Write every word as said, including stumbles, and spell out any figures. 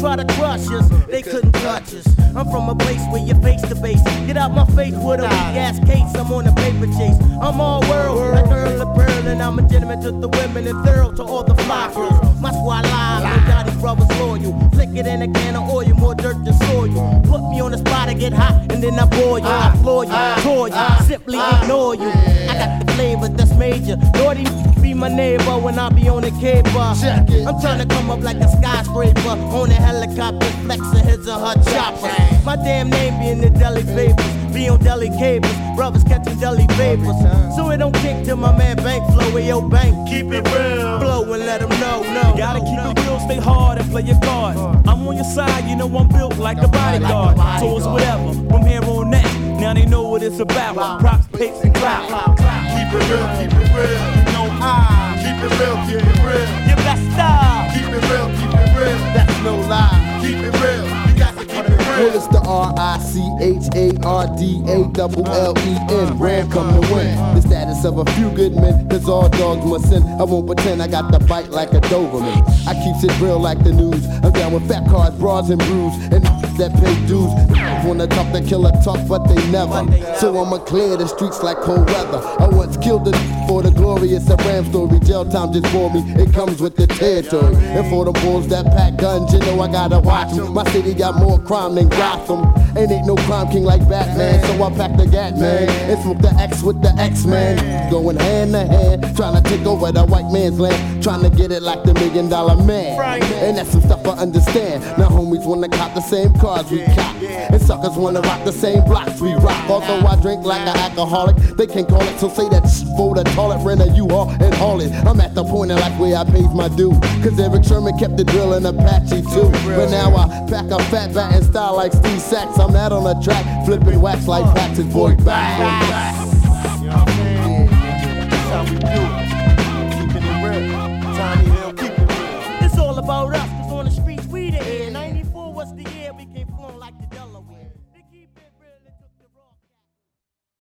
try to crush us, they couldn't touch us. I'm from a place where you face to base. Get out my face with a weak ass case. I'm on a paper chase. I'm all world, like Earl of Pearl, and I'm a gentleman to the women and thorough to all the fly girls. My squad live, and Johnny brothers loyal. Flick it in a can of oil, more dirt than soil. Put me on the spot, I get hot, and then I boil you. I floor you, tour you, simply ignore you. I got the flavor that's major. Naughty be my neighbor when I be on the cable. I'm trying to come up like a skyscraper on a helicopter, flexing his or her chopper. My damn name be in the deli papers, be on deli cables, brothers catching deli vapors. So it don't kick till my man bank flow with your bank. Keep it real, blow and let them know, no. Gotta keep it real, stay hard and play your card. I'm on your side, you know I'm built like a bodyguard. So it's whatever, from here on out, now they know what it's about. Props, pics, and clout. Keep it real, keep it real. You know I keep it real, keep it real. You best stop. Keep it real, keep it real. That's no lie. Keep it real. You got to keep it real. Well, it's the R I C H A R D A L L E N. Ram come to win. The status of a few good men, cause all dogs must sin. I won't pretend I got the bite like a Doberman. I keeps it real like the news. I'm down with fat cars, bras, and brews. And that pay dues. Wanna talk the killer talk, but they never. So I'ma clear the streets like cold weather. I once killed the for the glorious a Ram story. Jail time just bore me, it comes with the territory. And for the bulls that pack guns, you know I gotta watch them. My city got more crime than Gotham. And ain't no crime king like Batman, so I pack the Gat man and smoke the X with the X-Man. Going hand to hand, trying to take over the white man's land, trying to get it like the million dollar man. And that's some stuff I understand. Now homies wanna cop the same cars we cop, and suckers wanna rock the same blocks we rock. Although I drink like an alcoholic, they can't call it, so say that sh- for the toilet, rent a U-Haul and haul it. I'm at the point in life where I pays my due, cause Eric Sherman kept the drill in Apache too. But now I pack a fat bat and style like Steve Sachs. I'm out on the track, flipping wax like Patrick Boyd back.